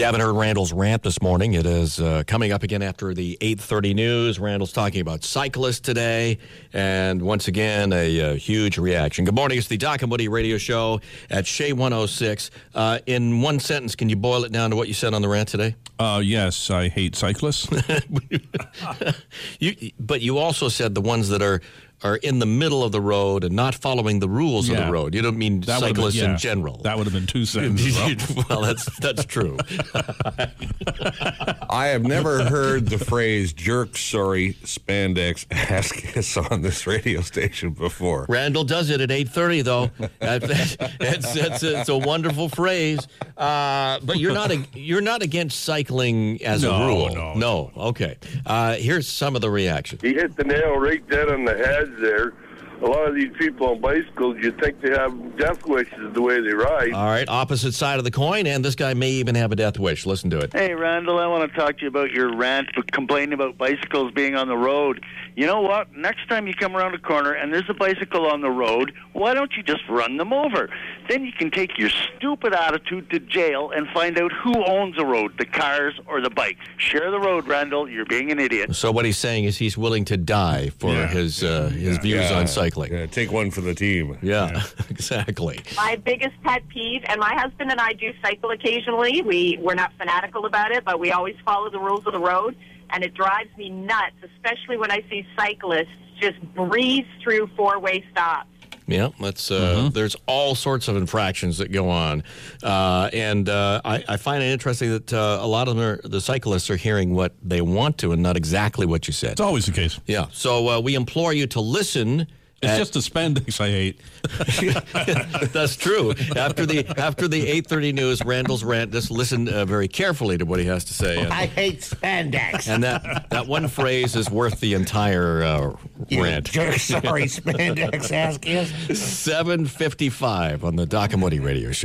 you haven't heard Randall's rant this morning, it is coming up again after the 8:30 news. Randall's talking about cyclists today, and once again, a huge reaction. Good morning. It's the Doc and Woody radio show at Shea 106. In one sentence, can you boil it down to what you said on the rant today? Yes, I hate cyclists. But you also said the ones that are in the middle of the road and not following the rules of the road. You don't mean cyclists in general. That would have been two sentences. Well, that's true. I have never heard the phrase jerk, sorry, spandex ass on this radio station before. Randall does it at 8:30, though. It's a wonderful phrase. But you're not against cycling as a rule. No. Okay. Here's some of the reaction. He hit the nail right dead on the head there. A lot of these people on bicycles, you'd think they have death wishes the way they ride. All right, opposite side of the coin, and this guy may even have a death wish. Listen to it. Hey, Randall, I want to talk to you about your rant complaining about bicycles being on the road. You know what? Next time you come around a corner and there's a bicycle on the road, why don't you just run them over? Then you can take your stupid attitude to jail and find out who owns the road, the cars or the bikes. Share the road, Randall. You're being an idiot. So what he's saying is he's willing to die for his views on cycling. Yeah, take one for the team. Yeah. Exactly. My biggest pet peeve, and my husband and I do cycle occasionally. We're not fanatical about it, but we always follow the rules of the road, and it drives me nuts, especially when I see cyclists just breeze through four-way stops. Yeah, that's there's all sorts of infractions that go on, and I find it interesting that a lot of the cyclists are hearing what they want to and not exactly what you said. It's always the case. Yeah, so we implore you to listen. It's just the spandex I hate. That's true. After the 8:30 news, Randall's rant, just listen very carefully to what he has to say. I hate spandex. And that one phrase is worth the entire rant. Jerk, sorry, spandex ass kiss. 7:55 on the Doc and Woody radio show.